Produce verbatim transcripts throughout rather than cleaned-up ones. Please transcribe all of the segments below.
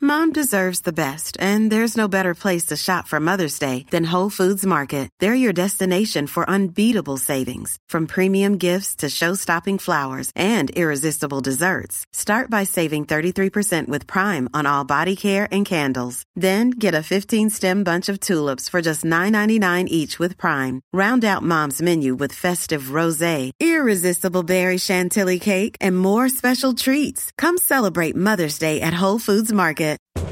Mom deserves the best, and there's no better place to shop for Mother's Day than Whole Foods Market. They're your destination for unbeatable savings, from premium gifts to show-stopping flowers and irresistible desserts. Start by saving thirty-three percent with Prime on all body care and candles. Then get a fifteen-stem bunch of tulips for just nine ninety-nine each with Prime. Round out Mom's menu with festive rosé, irresistible berry chantilly cake, and more special treats. Come celebrate Mother's Day at Whole Foods Market.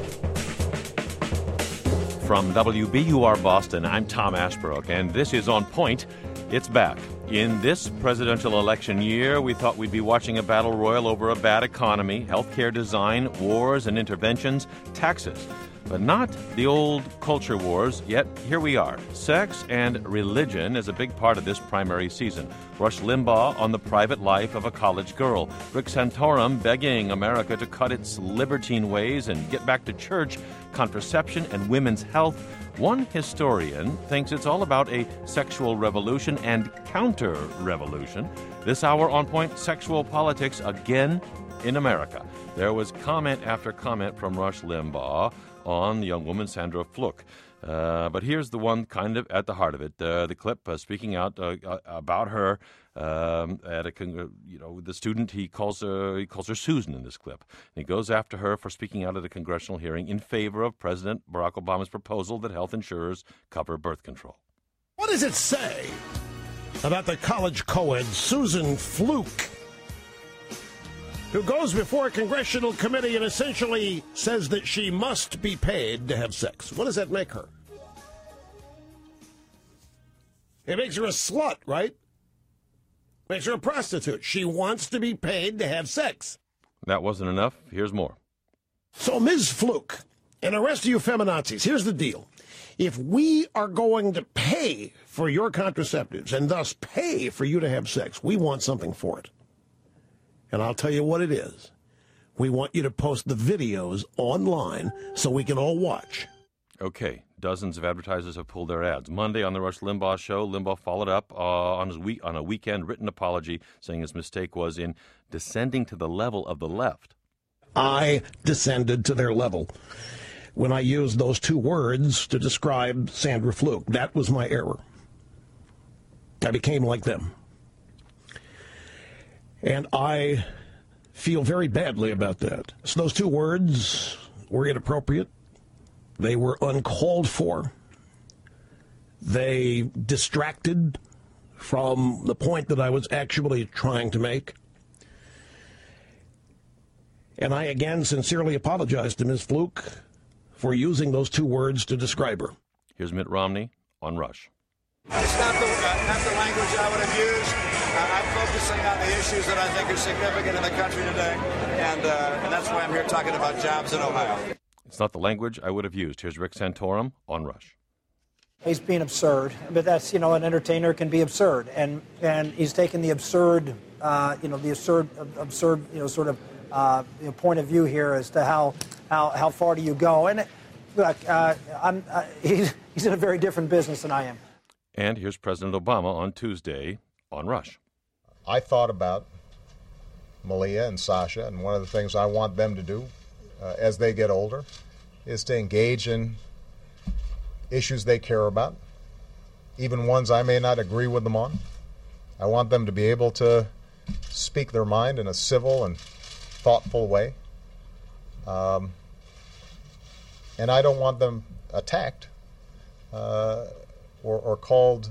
From W B U R Boston, I'm Tom Ashbrook, and this is On Point. It's back. In this presidential election year, we thought we'd be watching a battle royal over a bad economy, healthcare design, wars and interventions, taxes. But not the old culture wars, yet here we are. Sex and religion is a big part of this primary season. Rush Limbaugh on the private life of a college girl. Rick Santorum begging America to cut its libertine ways and get back to church, contraception, and women's health. One historian thinks it's all about a sexual revolution and counter-revolution. This hour on Point, sexual politics again in America. There was comment after comment from Rush Limbaugh on the young woman Sandra Fluke. Uh, but here's the one kind of at the heart of it. Uh, the clip uh, speaking out uh, uh, about her um, at a con- you know the student he calls her he calls her Susan in this clip. And he goes after her for speaking out at a congressional hearing in favor of President Barack Obama's proposal that health insurers cover birth control. What does it say about the college co-ed Susan Fluke, who goes before a congressional committee and essentially says that she must be paid to have sex? What does that make her? It makes her a slut, right? Makes her a prostitute. She wants to be paid to have sex. That wasn't enough. Here's more. So, Miz Fluke, and the rest of you feminazis, here's the deal. If we are going to pay for your contraceptives and thus pay for you to have sex, we want something for it. And I'll tell you what it is. We want you to post the videos online so we can all watch. Okay, dozens of advertisers have pulled their ads. Monday on the Rush Limbaugh show, Limbaugh followed up uh, on his week on a weekend written apology, saying his mistake was in descending to the level of the left. I descended to their level when I used those two words to describe Sandra Fluke. That was my error. I became like them. And I feel very badly about that. So those two words were inappropriate. They were uncalled for. They distracted from the point that I was actually trying to make. And I again sincerely apologize to Miz Fluke for using those two words to describe her. Here's Mitt Romney on Rush. It's not the, uh, not the language I would have used. Uh, I'm focusing on the issues that I think are significant in the country today, and, uh, and that's why I'm here talking about jobs in Ohio. It's not the language I would have used. Here's Rick Santorum on Rush. He's being absurd, but that's, you know, an entertainer can be absurd, and and he's taken the absurd, uh, you know, the absurd, absurd, you know, sort of uh, you know, point of view here as to how how, how far do you go. And look, uh, I'm uh, he's he's in a very different business than I am. And here's President Obama on Tuesday on Rush. I thought about Malia and Sasha, and one of the things I want them to do uh, as they get older is to engage in issues they care about, even ones I may not agree with them on. I want them to be able to speak their mind in a civil and thoughtful way. Um, and I don't want them attacked uh, or, or called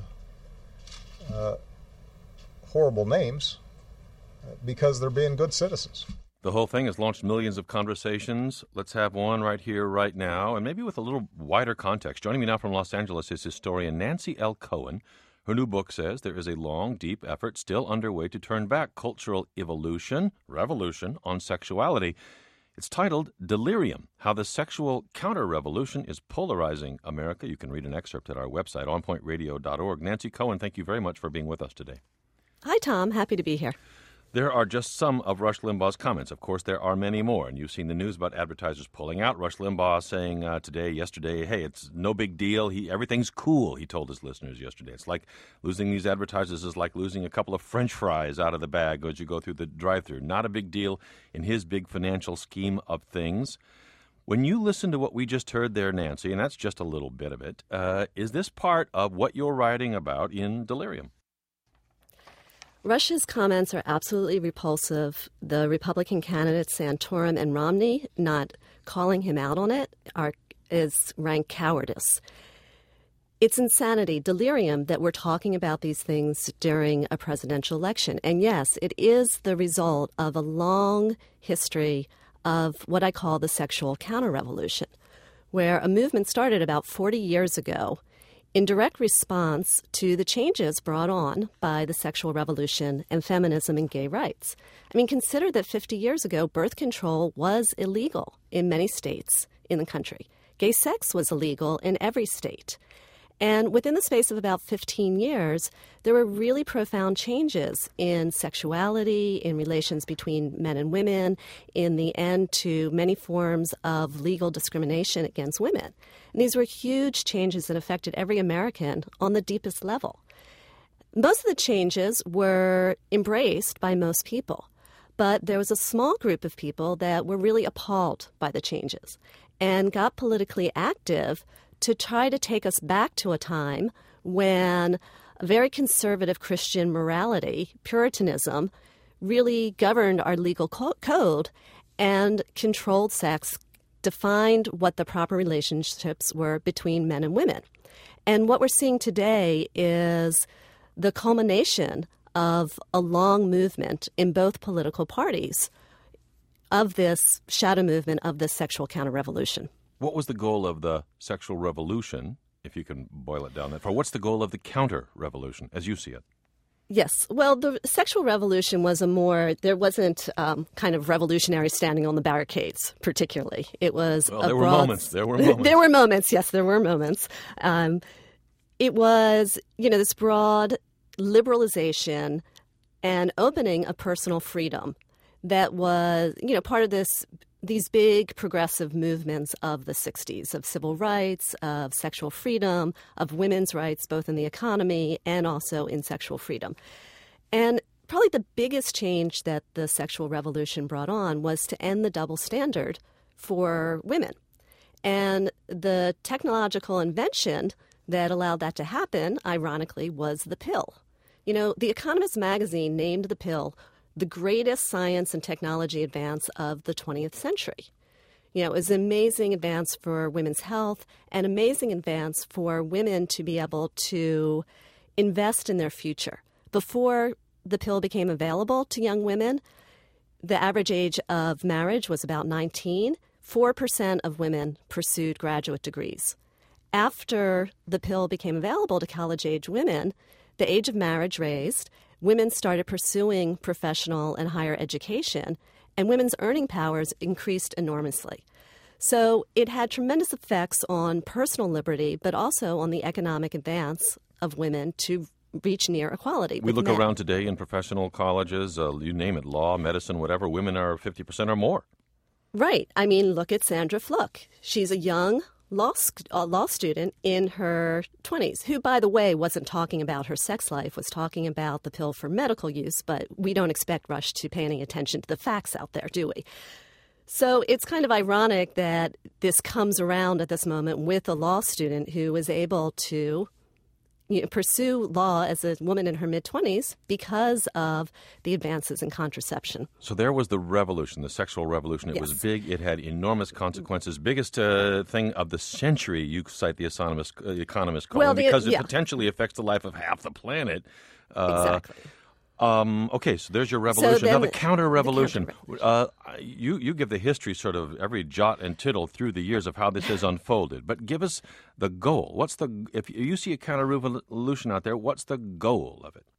uh, horrible names because they're being good citizens. The whole thing has launched millions of conversations. Let's have one right here, right now, and maybe with a little wider context. Joining me now from Los Angeles is historian Nancy L. Cohen. Her new book says there is a long, deep effort still underway to turn back cultural evolution, revolution, on sexuality. It's titled Delirium, How the Sexual Counter-Revolution is Polarizing America. You can read an excerpt at our website, on point radio dot org. Nancy Cohen, thank you very much for being with us today. Hi, Tom. Happy to be here. There are just some of Rush Limbaugh's comments. Of course, there are many more, and you've seen the news about advertisers pulling out. Rush Limbaugh saying uh, today, yesterday, hey, it's no big deal. He everything's cool, he told his listeners yesterday. It's like losing these advertisers is like losing a couple of French fries out of the bag as you go through the drive-thru. Not a big deal in his big financial scheme of things. When you listen to what we just heard there, Nancy, and that's just a little bit of it, uh, is this part of what you're writing about in Delirium? Rush's comments are absolutely repulsive. The Republican candidates Santorum and Romney not calling him out on it are is rank cowardice. It's insanity, delirium, that we're talking about these things during a presidential election. And yes, it is the result of a long history of what I call the sexual counter-revolution, where a movement started about forty years ago in direct response to the changes brought on by the sexual revolution and feminism and gay rights. I mean, consider that fifty years ago, birth control was illegal in many states in the country. Gay sex was illegal in every state. And within the space of about fifteen years, there were really profound changes in sexuality, in relations between men and women, in the end to many forms of legal discrimination against women. And these were huge changes that affected every American on the deepest level. Most of the changes were embraced by most people, but there was a small group of people that were really appalled by the changes and got politically active to try to take us back to a time when a very conservative Christian morality, Puritanism, really governed our legal co- code and controlled sex, defined what the proper relationships were between men and women. And what we're seeing today is the culmination of a long movement in both political parties of this shadow movement of this sexual counter-revolution. What was the goal of the sexual revolution, if you can boil it down that far? What's the goal of the counter-revolution, as you see it? Yes. Well, the sexual revolution was a more, there wasn't um, kind of revolutionary standing on the barricades, particularly. It was well, a there broad, were moments. There were moments. There were moments. Yes, there were moments. Um, it was, you know, this broad liberalization and opening of personal freedom that was, you know, part of this these big progressive movements of the sixties, of civil rights, of sexual freedom, of women's rights, both in the economy and also in sexual freedom. And probably the biggest change that the sexual revolution brought on was to end the double standard for women. And the technological invention that allowed that to happen, ironically, was the pill. You know, The Economist magazine named the pill the greatest science and technology advance of the twentieth century. You know, it was an amazing advance for women's health, an amazing advance for women to be able to invest in their future. Before the pill became available to young women, the average age of marriage was about nineteen. four percent of women pursued graduate degrees. After the pill became available to college-age women, the age of marriage raised, women started pursuing professional and higher education, and women's earning powers increased enormously. So it had tremendous effects on personal liberty, but also on the economic advance of women to reach near equality. We look men. around today in professional colleges, uh, you name it, law, medicine, whatever, women are fifty percent or more. Right. I mean, look at Sandra Fluke. She's a young law uh, law student in her twenties, who, by the way, wasn't talking about her sex life, was talking about the pill for medical use, but we don't expect Rush to pay any attention to the facts out there, do we? So it's kind of ironic that this comes around at this moment with a law student who was able to you know, pursue law as a woman in her mid-twenties because of the advances in contraception. So there was the revolution, the sexual revolution. It Yes. was big. It had enormous consequences. Biggest uh, thing of the century, you cite the economist, uh, economist column, Well, the- because it yeah. potentially affects the life of half the planet. Uh, Exactly. Um, okay, so there's your revolution. then now the the- counter-revolution. the counter-revolution. Uh, you, you give the history, sort of every jot and tittle through the years of how this has unfolded. But give us the goal. What's the if you see a counter-revolution out there, what's the goal of it?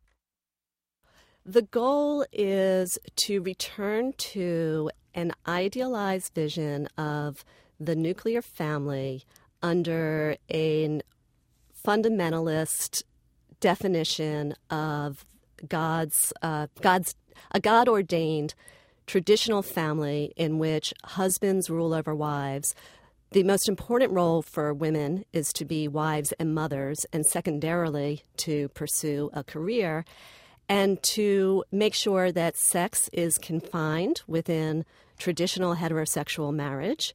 The goal is to return to an idealized vision of the nuclear family under a fundamentalist definition of God's uh, God's a God-ordained traditional family in which husbands rule over wives. The most important role for women is to be wives and mothers, and secondarily to pursue a career, and to make sure that sex is confined within traditional heterosexual marriage,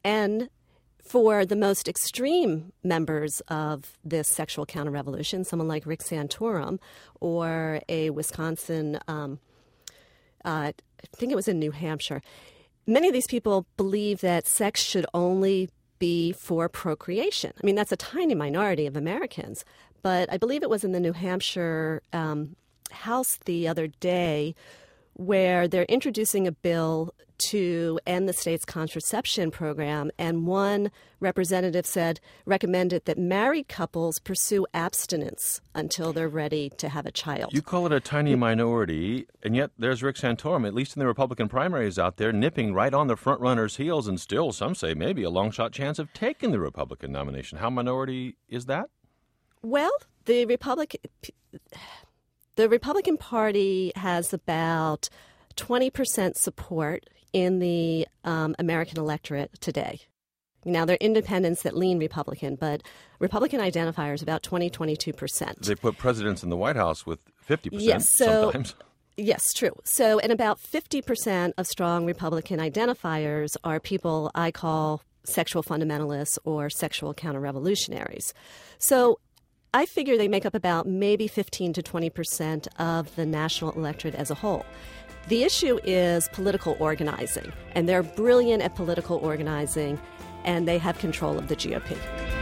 And for the most extreme members of this sexual counter-revolution, someone like Rick Santorum or a Wisconsin, um, uh, I think it was in New Hampshire, many of these people believe that sex should only be for procreation. I mean, that's a tiny minority of Americans, but I believe it was in the New Hampshire um, House the other day where they're introducing a bill to end the state's contraception program, and one representative said, recommended that married couples pursue abstinence until they're ready to have a child. You call it a tiny minority, and yet there's Rick Santorum, at least in the Republican primaries out there, nipping right on the front runner's heels, and still, some say, maybe a long shot chance of taking the Republican nomination. How minority is that? Well, the Republican, the Republican Party has about twenty percent support in the um, American electorate today. Now, there are independents that lean Republican, but Republican identifiers about twenty, twenty-two percent. They put presidents in the White House with fifty percent yes, so, sometimes. Yes, true. So, and about fifty percent of strong Republican identifiers are people I call sexual fundamentalists or sexual counter-revolutionaries. So I figure they make up about maybe fifteen to twenty percent of the national electorate as a whole. The issue is political organizing, and they're brilliant at political organizing, and they have control of the G O P.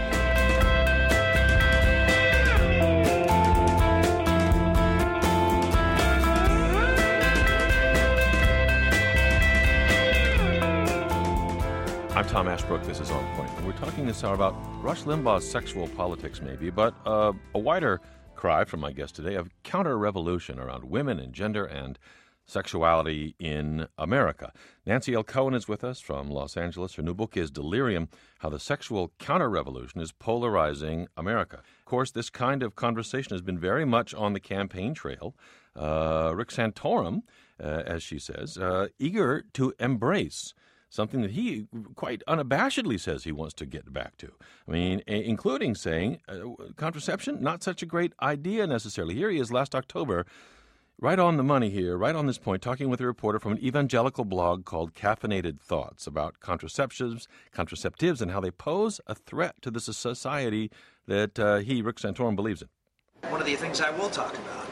I'm Tom Ashbrook. This is On Point. And we're talking this hour about Rush Limbaugh's sexual politics, maybe, but uh, a wider cry from my guest today of counter-revolution around women and gender and sexuality in America. Nancy L. Cohen is with us from Los Angeles. Her new book is Delirium, How the Sexual Counter-Revolution is Polarizing America. Of course, this kind of conversation has been very much on the campaign trail. Uh, Rick Santorum, uh, as she says, uh, eager to embrace something that he quite unabashedly says he wants to get back to. I mean, a- including saying uh, contraception, not such a great idea necessarily. Here he is last October, right on the money here, right on this point, talking with a reporter from an evangelical blog called Caffeinated Thoughts about contraceptives, contraceptives and how they pose a threat to the society that uh, he, Rick Santorum, believes in. One of the things I will talk about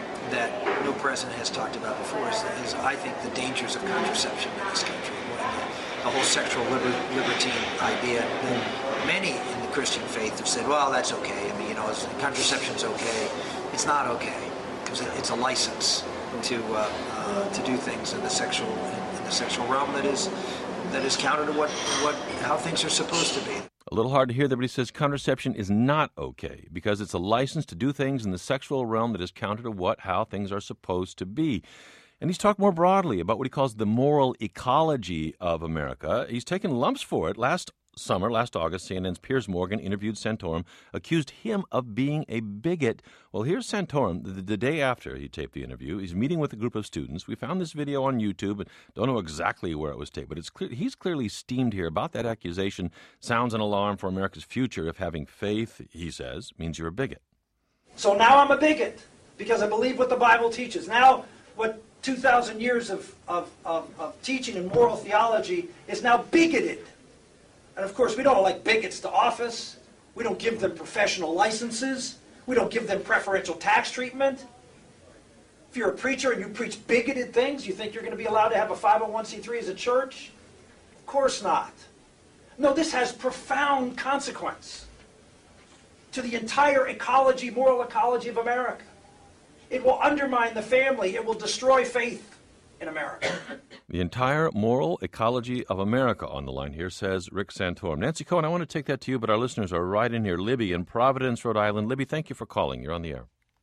that no president has talked about before is, is I think, the dangers of contraception in this country. The whole sexual liber- libertine idea. And many in the Christian faith have said, well, that's okay. I mean, you know, contraception's okay. It's not okay because it's a license to uh, uh, to do things in the sexual in the sexual realm that is that is counter to what what how things are supposed to be. A little hard to hear there, but he says contraception is not okay because it's a license to do things in the sexual realm that is counter to what how things are supposed to be. And he's talked more broadly about what he calls the moral ecology of America. He's taken lumps for it. Last summer, last August, C N N's Piers Morgan interviewed Santorum, accused him of being a bigot. Well, here's Santorum the, the day after he taped the interview. He's meeting with a group of students. We found this video on YouTube and don't know exactly where it was taped, but it's clear, he's clearly steamed here about that accusation. Sounds an alarm for America's future if having faith, he says, means you're a bigot. So now I'm a bigot because I believe what the Bible teaches. Now what two thousand years of, of, of, of teaching and moral theology is now bigoted. And of course, we don't elect bigots to office. We don't give them professional licenses. We don't give them preferential tax treatment. If you're a preacher and you preach bigoted things, you think you're going to be allowed to have a five oh one c three as a church? Of course not. No, this has profound consequence to the entire ecology, moral ecology of America. It will undermine the family. It will destroy faith in America. The entire moral ecology of America on the line here, says Rick Santorum. Nancy Cohen, I want to take that to you, but our listeners are right in here. Libby in Providence, Rhode Island. Libby, thank you for calling. You're on the air.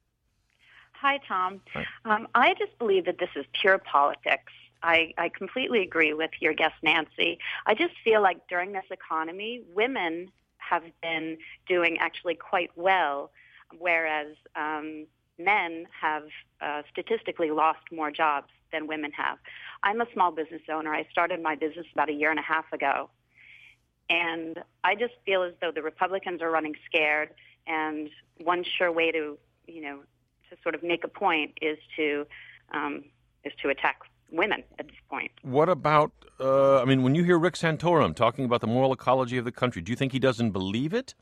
Hi, Tom. Hi. Um, I just believe that this is pure politics. I, I completely agree with your guest, Nancy. I just feel like during this economy, women have been doing actually quite well, whereas um, men have uh, statistically lost more jobs than women have. I'm a small business owner. I started my business about a year and a half ago. And I just feel as though the Republicans are running scared, and one sure way to, you know, to sort of make a point is to um, is to attack women at this point. What about, uh, I mean, when you hear Rick Santorum talking about the moral ecology of the country, do you think he doesn't believe it?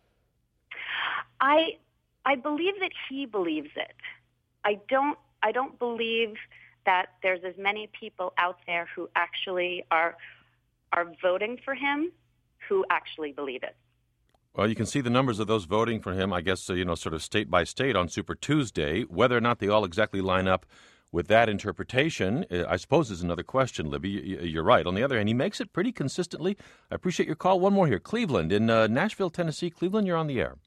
I I believe that he believes it. I don't I don't believe that there's as many people out there who actually are are voting for him who actually believe it. Well, you can see the numbers of those voting for him, I guess, uh, you know, sort of state by state on Super Tuesday. Whether or not they all exactly line up with that interpretation, uh, I suppose, is another question, Libby. You're right. On the other hand, he makes it pretty consistently. I appreciate your call. One more here. Cleveland in uh, Nashville, Tennessee. Cleveland, you're on the air.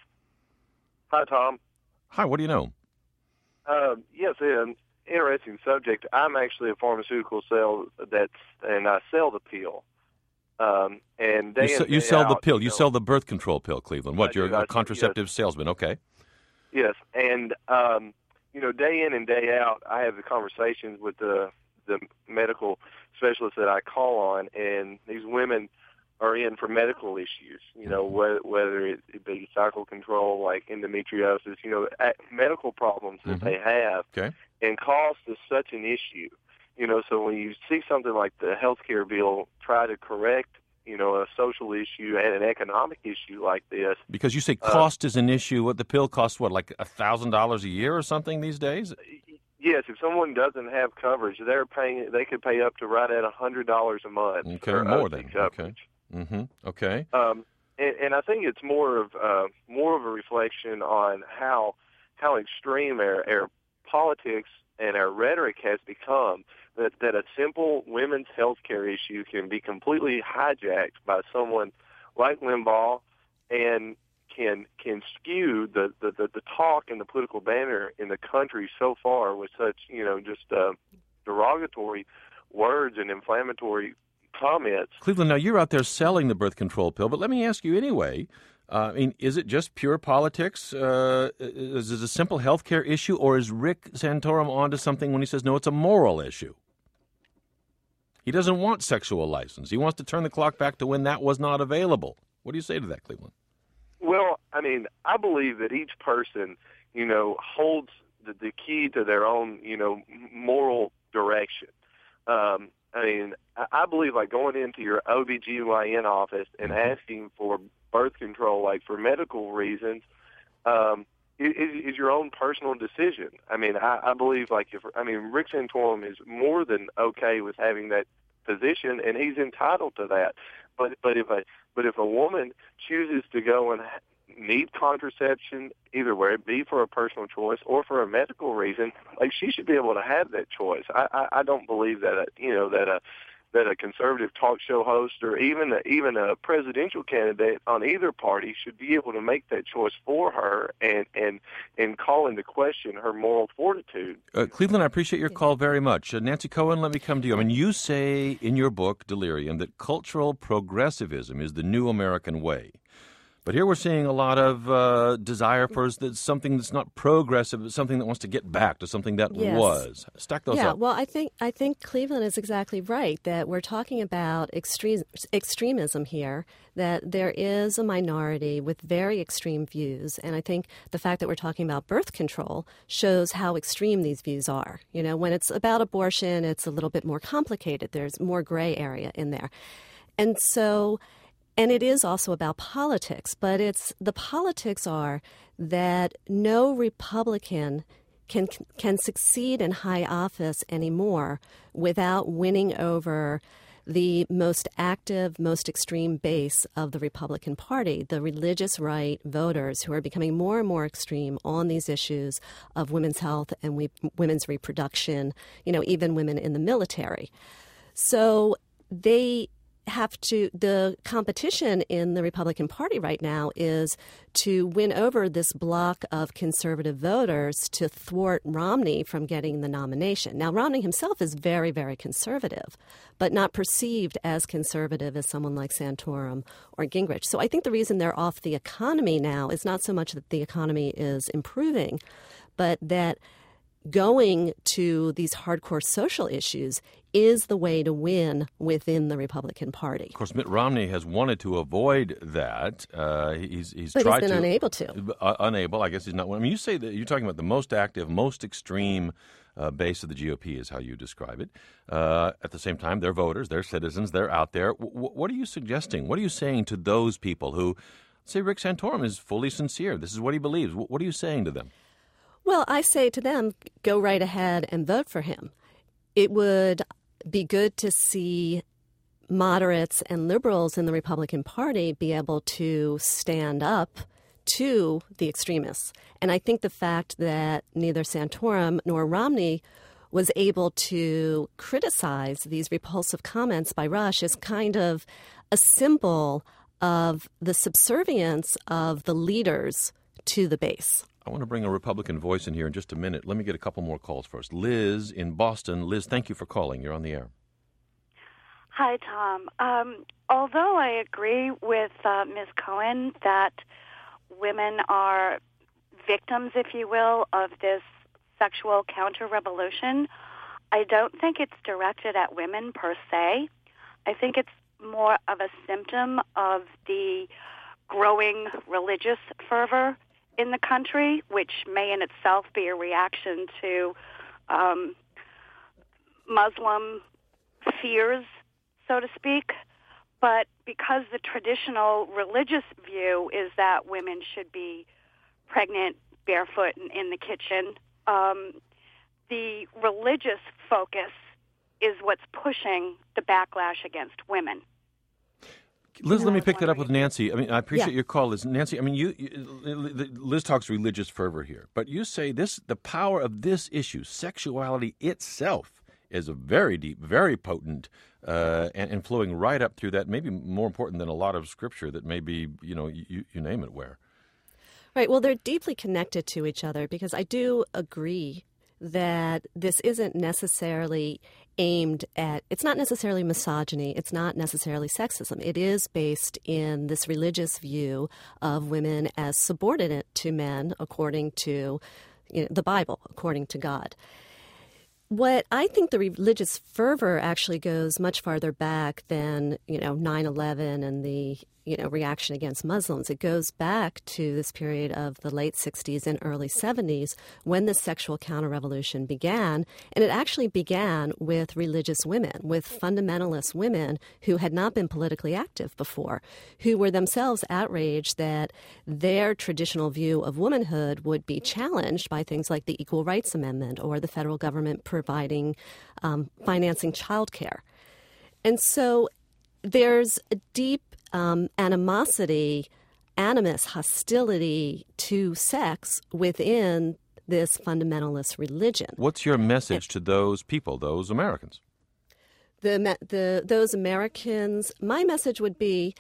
Hi, Tom. Hi, what do you know? Uh, yes, an interesting subject. I'm actually a pharmaceutical sale that's, and I sell the pill. Um, and day you, se- in, you day sell out, the pill. You, you know, sell the birth control pill, Cleveland. What? I You're do, a I contraceptive yes. salesman. Okay. Yes, and um, you know, day in and day out, I have the conversations with the the medical specialists that I call on, and these women are in for medical issues. You know, whether, whether it be cycle control, like endometriosis, you know, medical problems that mm-hmm. they have, okay. and cost is such an issue. You know, so when you see something like the health care bill try to correct, you know, a social issue and an economic issue like this. Because you say cost uh, is an issue. What the pill costs, what, like one thousand dollars a year or something these days? Yes, if someone doesn't have coverage, they're paying. They could pay up to right at one hundred dollars a month. Okay, for more O C than. coverage. Okay. Mm-hmm. Okay. Um, and, and I think it's more of uh, more of a reflection on how how extreme our, our politics and our rhetoric has become. That, that a simple women's health care issue can be completely hijacked by someone like Limbaugh and can can skew the, the, the, the talk and the political banner in the country so far with such, you know, just uh, derogatory words and inflammatory comments. Cleveland, now you're out there selling the birth control pill, but let me ask you anyway. Uh, I mean, is it just pure politics? Uh, is it a simple health care issue, or is Rick Santorum onto something when he says, no, it's a moral issue? He doesn't want sexual license. He wants to turn the clock back to when that was not available. What do you say to that, Cleveland? Well, I mean, I believe that each person, you know, holds the, the key to their own, you know, moral direction. Um, I mean, I believe like going into your O B G Y N office and asking for birth control, like for medical reasons, um, is, is your own personal decision. I mean, I, I believe like if, I mean, Rick Santorum is more than okay with having that position, and he's entitled to that. But but if a but if a woman chooses to go and need contraception, either where it be for a personal choice or for a medical reason, like she should be able to have that choice. I I, I don't believe that a, you know that a that a conservative talk show host or even a, even a presidential candidate on either party should be able to make that choice for her and and, and call into question her moral fortitude. Uh, Cleveland, I appreciate your call very much. Uh, Nancy Cohen, let me come to you. I mean, you say in your book, Delirium, that cultural progressivism is the new American way. But here we're seeing a lot of uh, desire for something that's not progressive, but something that wants to get back to something that yes. was. Stack those yeah, up. well, I think I think Cleveland is exactly right, that we're talking about extreme, extremism here, that there is a minority with very extreme views. And I think the fact that we're talking about birth control shows how extreme these views are. You know, when it's about abortion, it's a little bit more complicated. There's more gray area in there. And so... And it is also about politics, but it's the politics are that no Republican can can succeed in high office anymore without winning over the most active, most extreme base of the Republican Party, the religious right voters who are becoming more and more extreme on these issues of women's health and we, women's reproduction, you know, even women in the military. So they... have to the competition in the Republican Party right now is to win over this block of conservative voters to thwart Romney from getting the nomination. Now, Romney himself is very, very conservative, but not perceived as conservative as someone like Santorum or Gingrich. So I think the reason they're off the economy now is not so much that the economy is improving, but that going to these hardcore social issues is the way to win within the Republican Party. Of course, Mitt Romney has wanted to avoid that. Uh, he's he's but tried he's been to, unable to. Uh, unable, I guess he's not. I mean, you say that you're talking about the most active, most extreme uh, base of the G O P is how you describe it. Uh, at the same time, they're voters, they're citizens, they're out there. W- what are you suggesting? What are you saying to those people who say Rick Santorum is fully sincere? This is what he believes. W- what are you saying to them? Well, I say to them, go right ahead and vote for him. It would be good to see moderates and liberals in the Republican Party be able to stand up to the extremists. And I think the fact that neither Santorum nor Romney was able to criticize these repulsive comments by Rush is kind of a symbol of the subservience of the leaders to the base. I want to bring a Republican voice in here in just a minute. Let me get a couple more calls first. Liz in Boston. Liz, thank you for calling. You're on the air. Hi, Tom. Um, although I agree with uh, Miz Cohen that women are victims, if you will, of this sexual counter-revolution, I don't think it's directed at women per se. I think it's more of a symptom of the growing religious fervor in the country, which may in itself be a reaction to um, Muslim fears, so to speak. But because the traditional religious view is that women should be pregnant, barefoot, and in the kitchen, um, the religious focus is what's pushing the backlash against women. Liz, let me pick that up with Nancy. I mean, I appreciate Yeah. your call, Liz. Nancy, I mean, you, you, Liz talks religious fervor here, but you say this: the power of this issue, sexuality itself, is a very deep, very potent, uh, and, and flowing right up through that. Maybe more important than a lot of scripture that maybe you know you, you name it where. Right. Well, they're deeply connected to each other because I do agree that this isn't necessarily aimed at, it's not necessarily misogyny, it's not necessarily sexism. It is based in this religious view of women as subordinate to men according to you know, the Bible, according to God. What I think the religious fervor actually goes much farther back than, you know, nine eleven and the, you know, reaction against Muslims. It goes back to this period of the late sixties and early seventies when the sexual counter-revolution began. And it actually began with religious women, with fundamentalist women who had not been politically active before, who were themselves outraged that their traditional view of womanhood would be challenged by things like the Equal Rights Amendment or the federal government providing um, financing childcare. And so there's a deep um, animosity, animus, hostility to sex within this fundamentalist religion. What's your message and, to those people, those Americans? The, the those Americans, my message would be,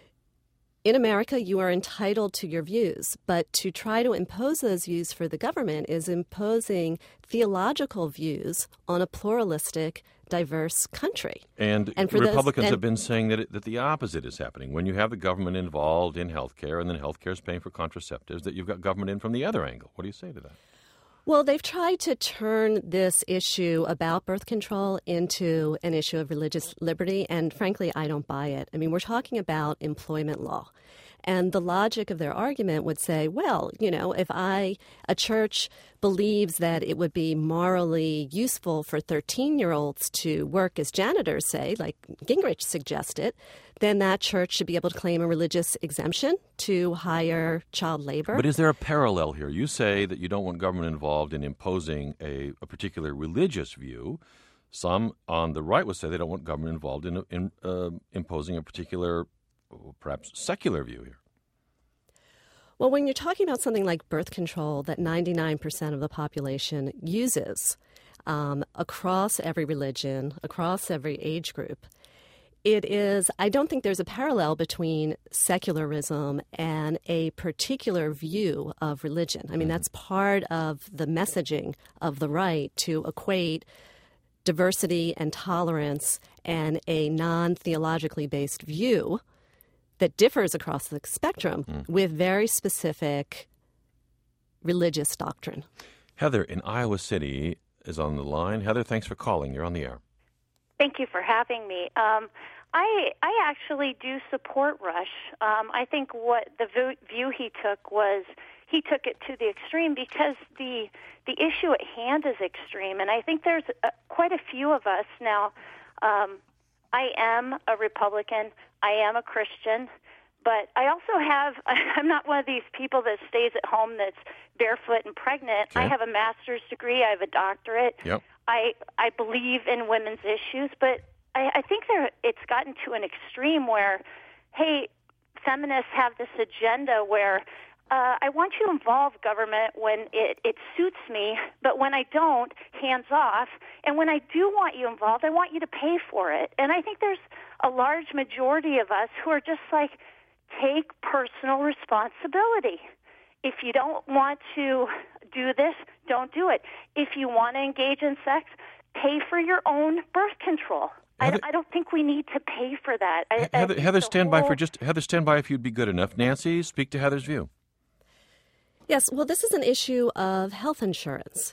in America, you are entitled to your views, but to try to impose those views for the government is imposing theological views on a pluralistic, diverse country. And, and for Republicans those, and, have been saying that, it, that the opposite is happening. When you have the government involved in health care and then health care is paying for contraceptives, that you've got government in from the other angle. What do you say to that? Well, they've tried to turn this issue about birth control into an issue of religious liberty, and frankly, I don't buy it. I mean, we're talking about employment law. And the logic of their argument would say, well, you know, if I, a church believes that it would be morally useful for thirteen-year-olds to work as janitors, say, like Gingrich suggested, then that church should be able to claim a religious exemption to hire child labor. But is there a parallel here? You say that you don't want government involved in imposing a, a particular religious view. Some on the right would say they don't want government involved in, in uh, imposing a particular, perhaps secular view here. Well, when you're talking about something like birth control that ninety-nine percent of the population uses um, across every religion, across every age group, it is, I don't think there's a parallel between secularism and a particular view of religion. I mean, that's part of the messaging of the right to equate diversity and tolerance and a non-theologically based view that differs across the spectrum mm. with very specific religious doctrine. Heather in Iowa City is on the line. Heather, thanks for calling. You're on the air. Thank you for having me. Um, I I actually do support Rush. Um, I think what the view he took was he he took it to the extreme because the the issue at hand is extreme, and I think there's uh, quite a few of us now. Um, I am a Republican. I am a Christian. But I also have, I'm not one of these people that stays at home that's barefoot and pregnant. Okay. I have a master's degree. I have a doctorate. Yep. I, I believe in women's issues, but I, I think there it's gotten to an extreme where, hey, feminists have this agenda where uh, I want you to involve government when it, it suits me, but when I don't, hands off. And when I do want you involved, I want you to pay for it. And I think there's a large majority of us who are just like, take personal responsibility. If you don't want to do this, don't do it. If you want to engage in sex, pay for your own birth control. Heather, I, I don't think we need to pay for that. I, Heather, I Heather stand whole... by for just Heather, stand by if you'd be good enough. Nancy, speak to Heather's view. Yes, well, this is an issue of health insurance.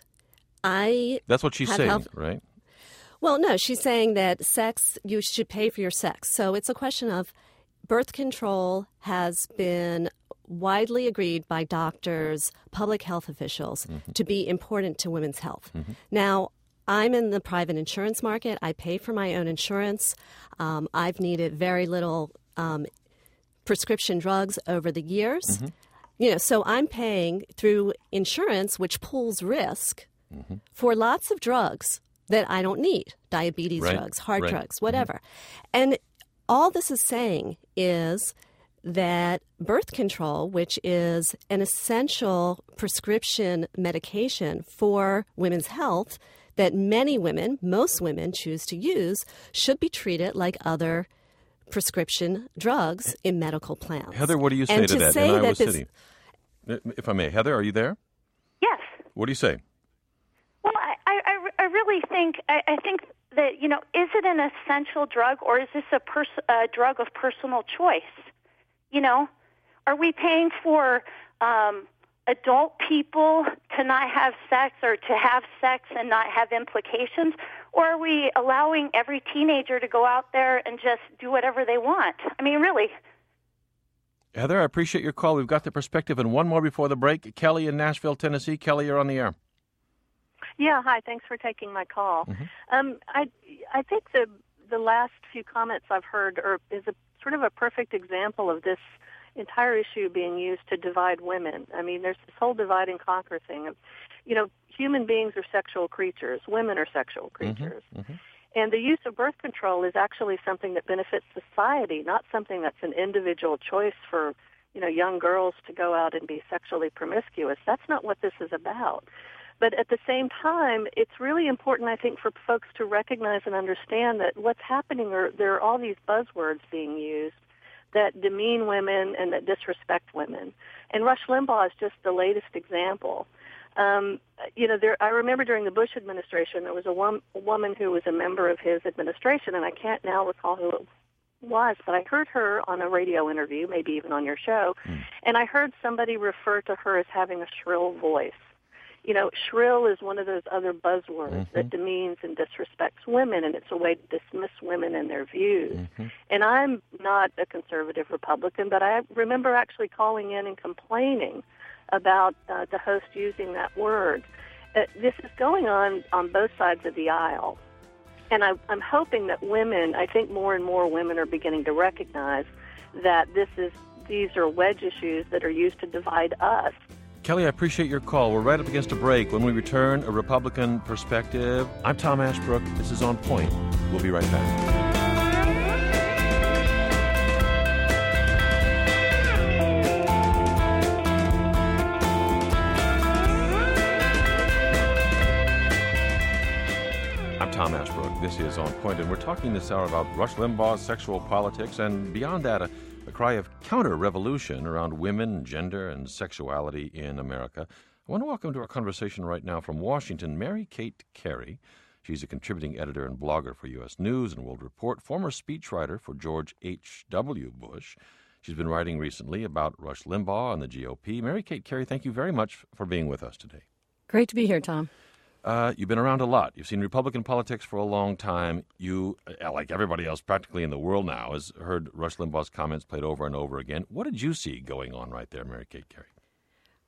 I That's what she's saying, health... right? Well, no, she's saying that sex, you should pay for your sex. So it's a question of birth control has been widely agreed by doctors, public health officials, mm-hmm. to be important to women's health. Mm-hmm. Now, I'm in the private insurance market. I pay for my own insurance. Um, I've needed very little um, prescription drugs over the years. Mm-hmm. You know, so I'm paying through insurance, which pools risk mm-hmm. for lots of drugs that I don't need, diabetes right. drugs, heart right. drugs, whatever. Mm-hmm. And all this is saying is that birth control, which is an essential prescription medication for women's health that many women, most women choose to use, should be treated like other prescription drugs in medical plans. Heather, what do you say and to, to that say in Iowa that this, City? If I may. Heather, are you there? Yes. What do you say? Well, I, I, I really think, I, I think that, you know, is it an essential drug or is this a, pers- a drug of personal choice? You know, are we paying for um, adult people to not have sex or to have sex and not have implications? Or are we allowing every teenager to go out there and just do whatever they want? I mean, really. Heather, I appreciate your call. We've got the perspective. And one more before the break. Kelly in Nashville, Tennessee. Kelly, you're on the air. Yeah, hi. Thanks for taking my call. Mm-hmm. Um, I I think the the last few comments I've heard are is a sort of a perfect example of this entire issue being used to divide women. I mean, there's this whole divide and conquer thing of, you know, human beings are sexual creatures. Women are sexual creatures. Mm-hmm. Mm-hmm. And the use of birth control is actually something that benefits society, not something that's an individual choice for, you know, young girls to go out and be sexually promiscuous. That's not what this is about. But at the same time, it's really important, I think, for folks to recognize and understand that what's happening are there are all these buzzwords being used that demean women and that disrespect women. And Rush Limbaugh is just the latest example. Um, you know, there, I remember during the Bush administration, there was a, wom- a woman who was a member of his administration, and I can't now recall who it was, but I heard her on a radio interview, maybe even on your show, mm. and I heard somebody refer to her as having a shrill voice. You know, shrill is one of those other buzzwords mm-hmm. that demeans and disrespects women, and it's a way to dismiss women and their views. Mm-hmm. And I'm not a conservative Republican, but I remember actually calling in and complaining about uh, the host using that word. Uh, this is going on on both sides of the aisle. And I, I'm hoping that women, I think more and more women are beginning to recognize that this is these are wedge issues that are used to divide us. Kelly, I appreciate your call. We're right up against a break. When we return, a Republican perspective. I'm Tom Ashbrook. This is On Point. We'll be right back. I'm Tom Ashbrook. This is On Point, and we're talking this hour about Rush Limbaugh's sexual politics, and beyond that, a A cry of counter-revolution around women, gender, and sexuality in America. I want to welcome to our conversation right now from Washington, Mary Kate Carey. She's a contributing editor and blogger for U S News and World Report, former speechwriter for George H W. Bush. She's been writing recently about Rush Limbaugh and the G O P. Mary Kate Carey, thank you very much for being with us today. Great to be here, Tom. Uh, you've been around a lot. You've seen Republican politics for a long time. You, like everybody else practically in the world now, has heard Rush Limbaugh's comments played over and over again. What did you see going on right there, Mary Kate Carey?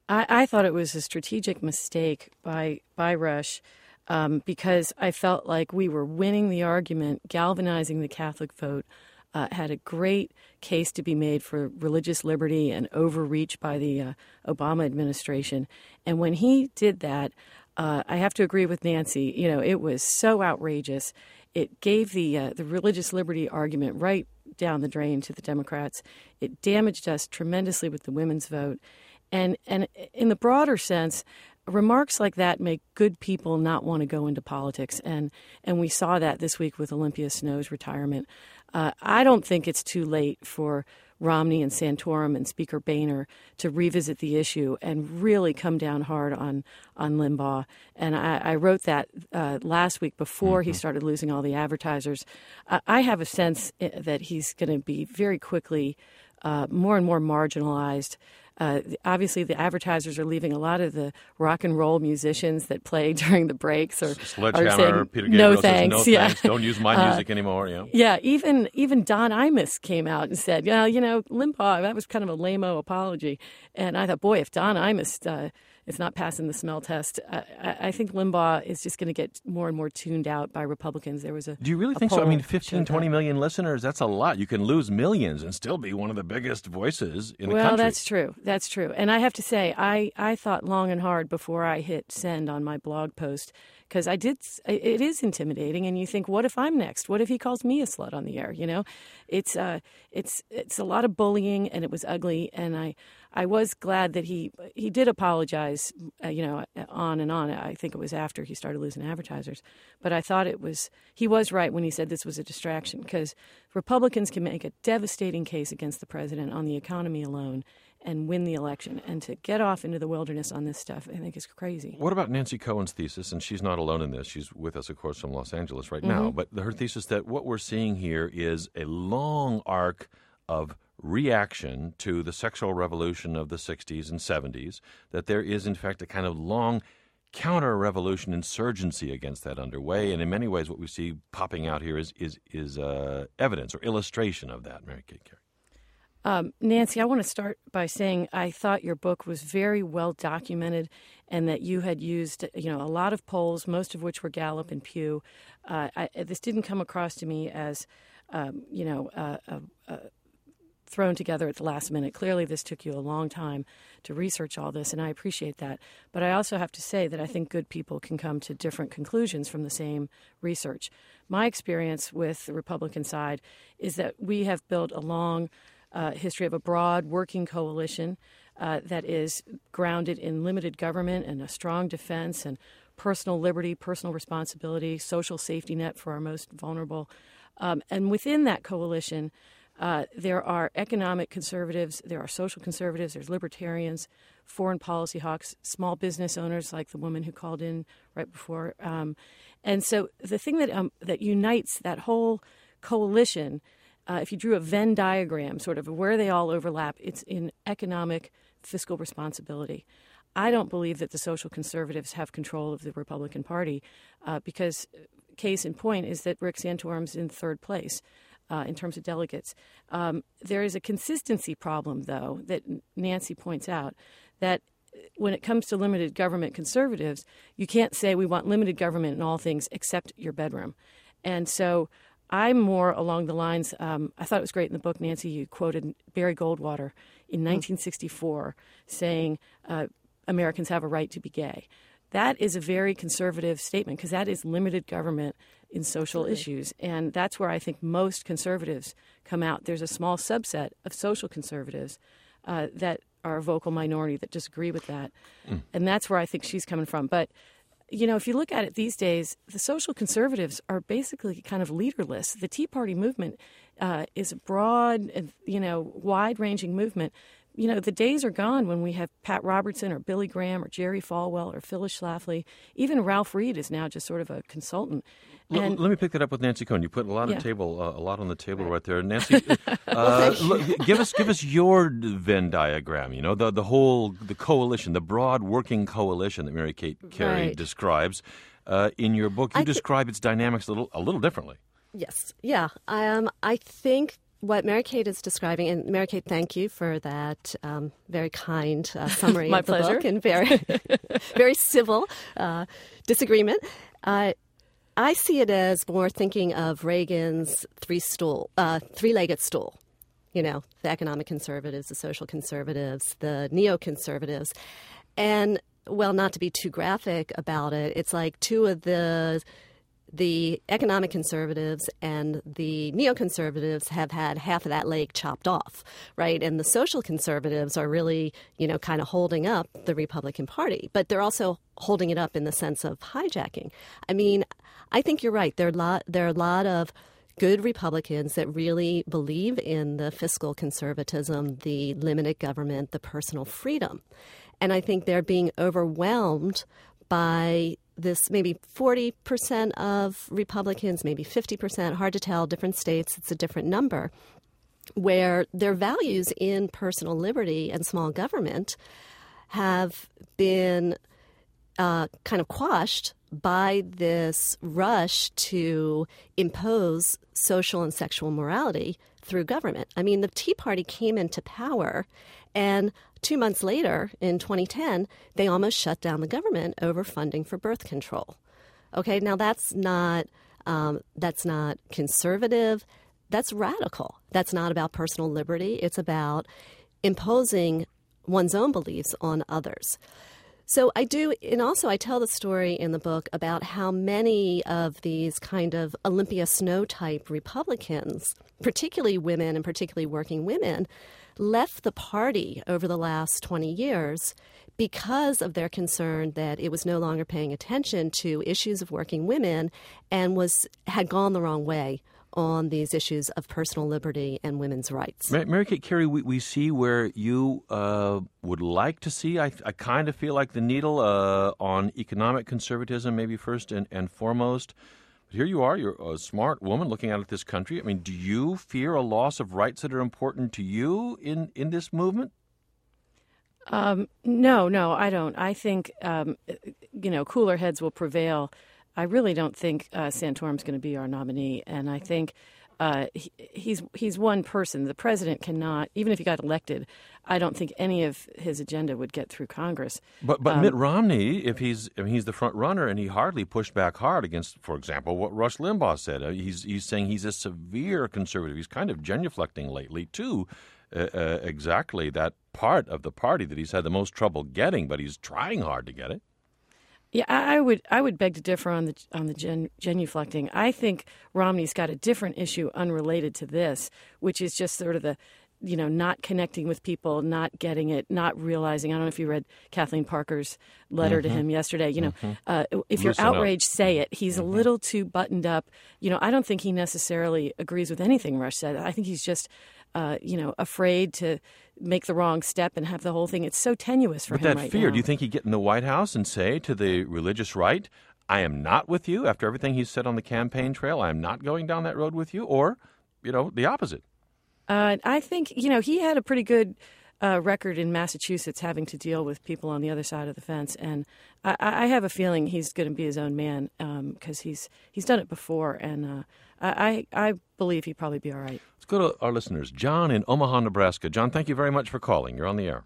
I, I thought it was a strategic mistake by by Rush um, because I felt like we were winning the argument, galvanizing the Catholic vote, uh, had a great case to be made for religious liberty and overreach by the uh, Obama administration. And when he did that, uh, I have to agree with Nancy. You know, it was so outrageous. It gave the uh, the religious liberty argument right down the drain to the Democrats. It damaged us tremendously with the women's vote. And and in the broader sense, remarks like that make good people not want to go into politics. And, and we saw that this week with Olympia Snow's retirement. Uh, I don't think it's too late for Romney and Santorum and Speaker Boehner to revisit the issue and really come down hard on, on Limbaugh. And I, I wrote that uh, last week before mm-hmm. he started losing all the advertisers. Uh, I have a sense that he's going to be very quickly uh, more and more marginalized. Uh, obviously, the advertisers are leaving a lot of the rock and roll musicians that play during the breaks, or Sledgehammer, are saying, Peter Gabriel no says, thanks, no yeah. thanks, don't use my music uh, anymore. Yeah, yeah. Even even Don Imus came out and said, "Yeah, you know, Limbaugh, that was kind of a lame-o apology." And I thought, boy, if Don Imus uh, is not passing the smell test, I, I think Limbaugh is just going to get more and more tuned out by Republicans. There was a do you really think so? I mean, fifteen, twenty million listeners—that's a lot. You can lose millions and still be one of the biggest voices in well, the country. Well, that's true. That's true. And I have to say, I, I thought long and hard before I hit send on my blog post, because I did. It is intimidating, and you think, what if I'm next? What if he calls me a slut on the air? You know, it's uh, it's it's a lot of bullying, and it was ugly. And I, I was glad that he he did apologize. Uh, you know, on and on. I think it was after he started losing advertisers, but I thought it was he was right when he said this was a distraction, because Republicans can make a devastating case against the president on the economy alone and win the election. And to get off into the wilderness on this stuff, I think is crazy. What about Nancy Cohen's thesis? And she's not alone in this. She's with us, of course, from Los Angeles right now. Mm-hmm. But her thesis that what we're seeing here is a long arc of reaction to the sexual revolution of the sixties and seventies, that there is, in fact, a kind of long counter-revolution insurgency against that underway. And in many ways, what we see popping out here is is, is uh, evidence or illustration of that, Mary Kate Carey. Um, Nancy, I want to start by saying I thought your book was very well documented, and that you had used, you know, a lot of polls, most of which were Gallup and Pew. Uh, I, this didn't come across to me as, um, you know, uh, uh, uh, thrown together at the last minute. Clearly, this took you a long time to research all this, and I appreciate that. But I also have to say that I think good people can come to different conclusions from the same research. My experience with the Republican side is that we have built a long Uh, history of a broad working coalition uh, that is grounded in limited government and a strong defense and personal liberty, personal responsibility, social safety net for our most vulnerable. Um, and within that coalition, uh, there are economic conservatives, there are social conservatives, there's libertarians, foreign policy hawks, small business owners like the woman who called in right before. Um, and so the thing that um, that unites that whole coalition, Uh, if you drew a Venn diagram, sort of where they all overlap, it's in economic fiscal responsibility. I don't believe that the social conservatives have control of the Republican Party uh, because, case in point, is that Rick Santorum's in third place uh, in terms of delegates. Um, there is a consistency problem, though, that Nancy points out, that when it comes to limited government conservatives, you can't say we want limited government in all things except your bedroom. And so I'm more along the lines, um, I thought it was great in the book, Nancy, you quoted Barry Goldwater in nineteen sixty-four saying uh, Americans have a right to be gay. That is a very conservative statement because that is limited government in social Absolutely. Issues. And that's where I think most conservatives come out. There's a small subset of social conservatives uh, that are a vocal minority that disagree with that. Mm. And that's where I think she's coming from. But you know, if you look at it these days, the social conservatives are basically kind of leaderless. The Tea Party movement uh, is a broad, you know, wide-ranging movement. You know, the days are gone when we have Pat Robertson or Billy Graham or Jerry Falwell or Phyllis Schlafly. Even Ralph Reed is now just sort of a consultant. And, L- let me pick that up with Nancy Cohen. You put a lot yeah. of table, uh, a lot on the table right, right there, Nancy. uh, look, give us, give us your Venn diagram. You know, the the whole, the coalition, the broad working coalition that Mary Kate Carey right. describes uh, in your book. You I describe th- its dynamics a little, a little differently. Yes, yeah. Um, I think what Mary-Kate is describing, and Mary-Kate, thank you for that um, very kind uh, summary My of the pleasure. book and very, very civil uh, disagreement. Uh, I see it as more thinking of Reagan's three stool, uh, three-legged stool. You know, the economic conservatives, the social conservatives, the neoconservatives, and well, not to be too graphic about it, it's like two of the the economic conservatives and the neoconservatives have had half of that leg chopped off, right? And the social conservatives are really, you know, kind of holding up the Republican Party, but they're also holding it up in the sense of hijacking. I mean, I think you're right. There are a lot, there are a lot of good Republicans that really believe in the fiscal conservatism, the limited government, the personal freedom. And I think they're being overwhelmed by this maybe forty percent of Republicans, maybe fifty percent, hard to tell, different states, it's a different number, where their values in personal liberty and small government have been uh, kind of quashed by this rush to impose social and sexual morality through government. I mean, the Tea Party came into power, and two months later, in twenty ten, they almost shut down the government over funding for birth control. Okay, now that's not um, that's not conservative. That's radical. That's not about personal liberty. It's about imposing one's own beliefs on others. So I do, and also I tell the story in the book about how many of these kind of Olympia Snow type Republicans, particularly women and particularly working women, left the party over the last twenty years because of their concern that it was no longer paying attention to issues of working women and was had gone the wrong way on these issues of personal liberty and women's rights. Mary-Kate Carey, we, we see where you uh, would like to see, I, I kind of feel like the needle uh, on economic conservatism, maybe first and, and foremost. But here you are, you're a smart woman looking out at this country. I mean, do you fear a loss of rights that are important to you in, in this movement? Um, no, no, I don't. I think, um, you know, cooler heads will prevail. I really don't think uh, Santorum's going to be our nominee, and I think uh, he, he's he's one person. The president cannot, even if he got elected, I don't think any of his agenda would get through Congress. But but um, Mitt Romney, if he's I mean, he's the front runner, and he hardly pushed back hard against, for example, what Rush Limbaugh said. Uh, he's he's saying he's a severe conservative. He's kind of genuflecting lately to uh, uh, exactly that part of the party that he's had the most trouble getting, but he's trying hard to get it. Yeah, I would I would beg to differ on the on the gen, genuflecting. I think Romney's got a different issue unrelated to this, which is just sort of the, you know, not connecting with people, not getting it, not realizing. I don't know if you read Kathleen Parker's letter mm-hmm. to him yesterday. You know, mm-hmm. uh, if Loosen you're outraged, up. say it. He's mm-hmm. a little too buttoned up. You know, I don't think he necessarily agrees with anything Rush said. I think he's just, uh, you know, afraid to make the wrong step and have the whole thing. It's so tenuous for but him that right fear, now. do you think he'd get in the White House and say to the religious right, I am not with you after everything he's said on the campaign trail? I am not going down that road with you? Or, you know, the opposite? Uh, I think, you know, he had a pretty good uh, record in Massachusetts having to deal with people on the other side of the fence. And I, I have a feeling he's going to be his own man because um, he's he's done it before. And uh, I, I believe he'd probably be all right. Let's go to our listeners. John in Omaha, Nebraska. John, thank you very much for calling. You're on the air.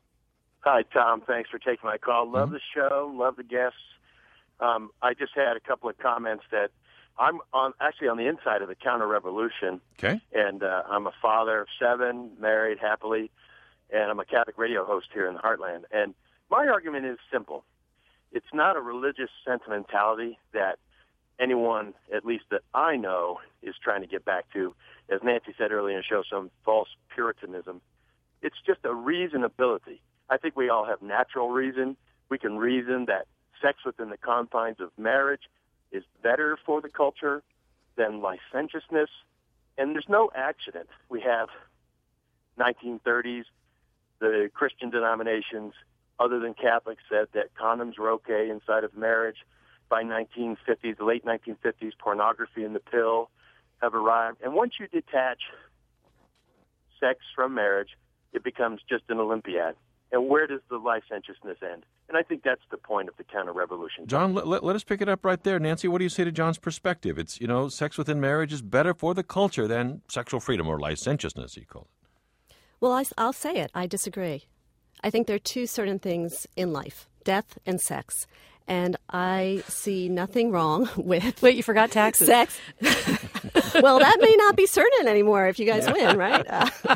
Hi, Tom. Thanks for taking my call. Love mm-hmm. the show. Love the guests. Um, I just had a couple of comments that I'm on actually on the inside of the counter-revolution. Okay. And uh, I'm a father of seven, married happily, and I'm a Catholic radio host here in the Heartland. And my argument is simple. It's not a religious sentimentality that anyone, at least that I know, is trying to get back to. As Nancy said earlier in the show, some false Puritanism. It's just a reasonability. I think we all have natural reason. We can reason that sex within the confines of marriage is better for the culture than licentiousness. And there's no accident. We have nineteen thirties, the Christian denominations, other than Catholics, said that condoms were okay inside of marriage. By nineteen fifties, the late nineteen fifties, pornography and the pill have arrived. And once you detach sex from marriage, it becomes just an Olympiad. and where does the licentiousness end? And I think that's the point of the counter-revolution. John, let, let, let us pick it up right there. Nancy, what do you say to John's perspective? It's, you know, sex within marriage is better for the culture than sexual freedom or licentiousness, you call it. Well, I, I'll say it. I disagree. I think there are two certain things in life, death and sex. And I see nothing wrong with... Wait, you forgot taxes. Sex. Well, that may not be certain anymore if you guys yeah. win, right? Uh,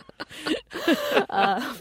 uh,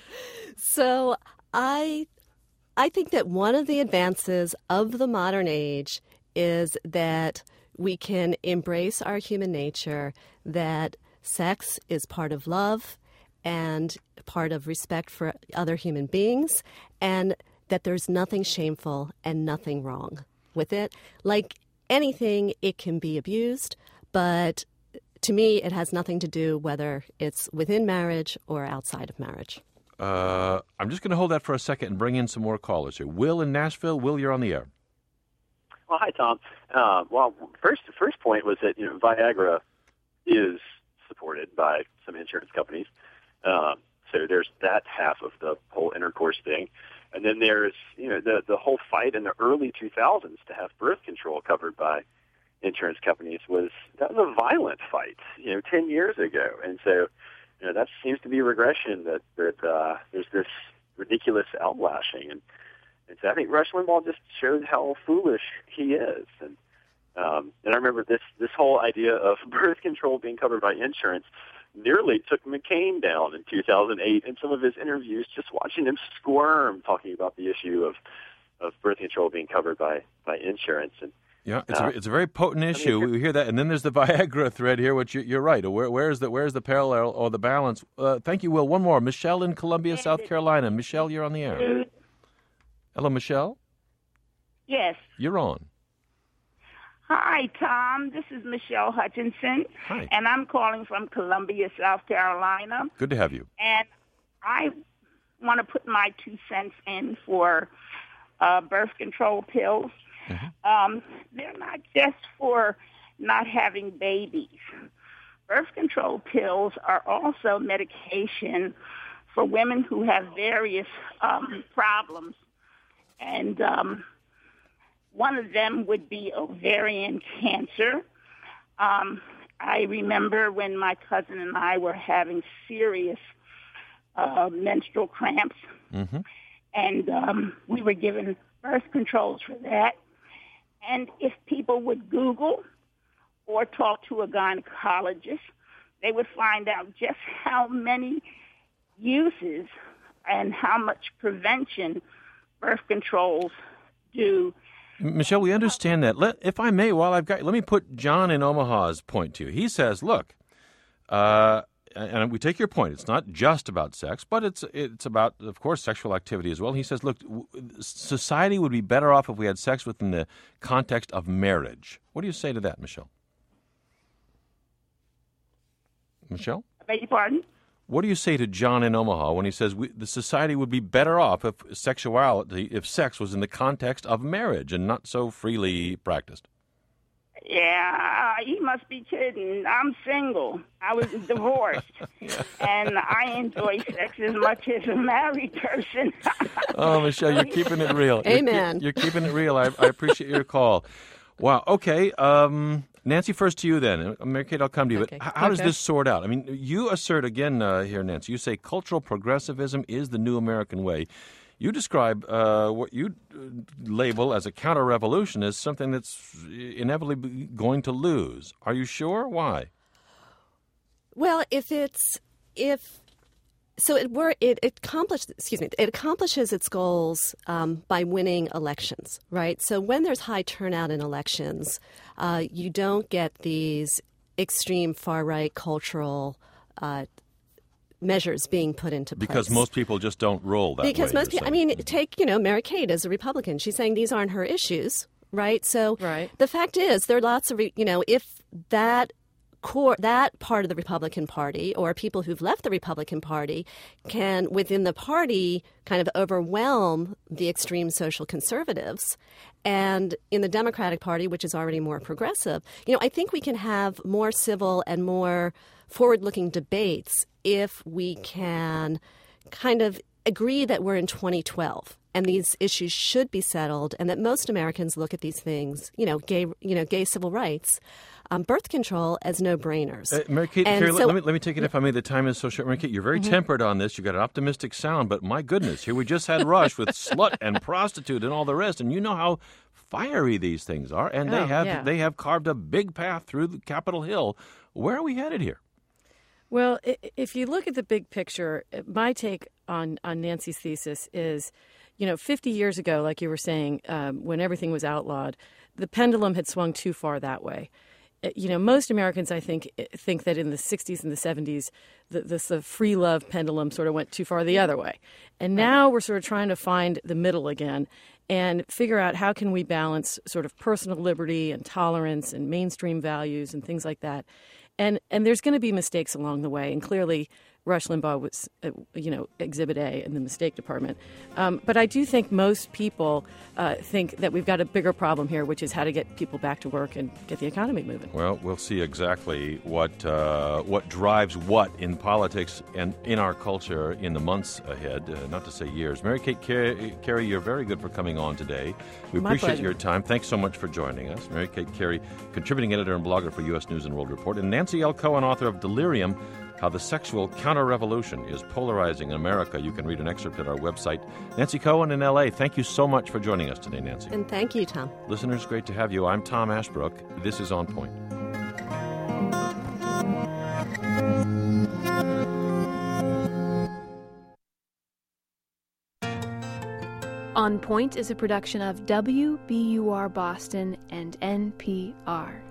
so I... I think that one of the advances of the modern age is that we can embrace our human nature, that sex is part of love and part of respect for other human beings, and that there's nothing shameful and nothing wrong with it. Like anything, it can be abused, but to me, it has nothing to do whether it's within marriage or outside of marriage. Uh, I'm just going to hold that for a second and bring in some more callers here. Will in Nashville. Will, you're on the air. Well, hi, Tom. Uh, well, first, the first point was that, you know, Viagra is supported by some insurance companies. Uh, so there's that half of the whole intercourse thing. And then there's, you know, the, the whole fight in the early two thousands to have birth control covered by insurance companies was, that was a violent fight, you know, ten years ago. And so, you know, that seems to be a regression, that, that uh, there's this ridiculous outlashing. And, and so I think Rush Limbaugh just showed how foolish he is. And um, and I remember this, this whole idea of birth control being covered by insurance nearly took McCain down in two thousand eight in some of his interviews, just watching him squirm talking about the issue of, of birth control being covered by, by insurance. And Yeah, it's, uh, a, it's a very potent issue. I mean, we hear that, and then there's the Viagra thread here, which you, you're right. Where, where's the where's the parallel or the balance? Uh, thank you, Will. One more. Michelle in Columbia, South Carolina. Michelle, you're on the air. Hello, Michelle. Yes. You're on. Hi, Tom. This is Michelle Hutchinson. Hi. And I'm calling from Columbia, South Carolina. Good to have you. And I want to put my two cents in for uh, birth control pills. Mm-hmm. Um, they're not just for not having babies. Birth control pills are also medication for women who have various um, problems. And um, one of them would be ovarian cancer. Um, I remember when my cousin and I were having serious uh, menstrual cramps, mm-hmm. and um, we were given birth controls for that. And if people would Google or talk to a gynecologist, they would find out just how many uses and how much prevention birth controls do. Michelle, we understand that. Let, if I may, while I've got, let me put John in Omaha's point to you. He says, look, uh, and we take your point. It's not just about sex, but it's it's about, of course, sexual activity as well. He says, look, society would be better off if we had sex within the context of marriage. What do you say to that, Michelle? Michelle? I beg your pardon? What do you say to John in Omaha when he says we, the society would be better off if sexuality, if sex was in the context of marriage and not so freely practiced? Yeah, he must be kidding. I'm single. I was divorced, yeah. And I enjoy sex as much as a married person. Oh, Michelle, you're keeping it real. Amen. You're, you're keeping it real. I, I appreciate your call. Wow. Okay. Um, Nancy, first to you then. Mary Kate, I'll come to you. Okay. But how okay. does this sort out? I mean, you assert again uh, here, Nancy, you say cultural progressivism is the new American way. You describe uh, what you label as a counter-revolution as something that's inevitably going to lose. Are you sure? Why? Well, if it's if so, it were it, it accomplishes. Excuse me. It accomplishes its goals um, by winning elections, right? So when there's high turnout in elections, uh, you don't get these extreme far-right cultural Uh, measures being put into place. Because most people just don't roll that because way. Because most people, I mean, take, you know, Mary Kate as a Republican. She's saying these aren't her issues, right? So right. The fact is there are lots of, you know, if that core, that part of the Republican Party or people who've left the Republican Party can, within the party, kind of overwhelm the extreme social conservatives. And in the Democratic Party, which is already more progressive, you know, I think we can have more civil and more forward-looking debates if we can kind of agree that we're in twenty twelve and these issues should be settled, and that most Americans look at these things, you know, gay, you know, gay civil rights, um, birth control as no-brainers. Uh, Mary Kate, And Carrie, so- let, me, let me take it if I may. The time is so short. Mary Kate, you're very Mhm. tempered on this. You've got an optimistic sound, but my goodness, here we just had Rush with slut and prostitute and all the rest, and you know how fiery these things are, and Oh, they have yeah. they have carved a big path through the Capitol Hill. Where are we headed here? Well, i- if you look at the big picture, my take on, on Nancy's thesis is, you know, fifty years ago, like you were saying, um, when everything was outlawed, the pendulum had swung too far that way. Uh, You know, most Americans, I think, i- think that in the sixties and the seventies, the, this the free love pendulum sort of went too far the other way. And now we're sort of trying to find the middle again and figure out how can we balance sort of personal liberty and tolerance and mainstream values and things like that. And and there's going to be mistakes along the way. And clearly, Rush Limbaugh was, uh, you know, Exhibit A in the mistake department. Um, but I do think most people uh, think that we've got a bigger problem here, which is how to get people back to work and get the economy moving. Well, we'll see exactly what uh, what drives what in politics and in our culture in the months ahead, uh, not to say years. Mary Kate Carey, Carey, you're very good for coming on today. We My appreciate pleasure. your time. Thanks so much for joining us. Mary Kate Carey, contributing editor and blogger for U S News and World Report, and Nancy L. Cohen, author of Delirium, How the Sexual Counter-Revolution is Polarizing in America. You can read an excerpt at our website. Nancy Cohen in L A, thank you so much for joining us today, Nancy. And thank you, Tom. Listeners, great to have you. I'm Tom Ashbrook. This is On Point. On Point is a production of W B U R Boston and N P R.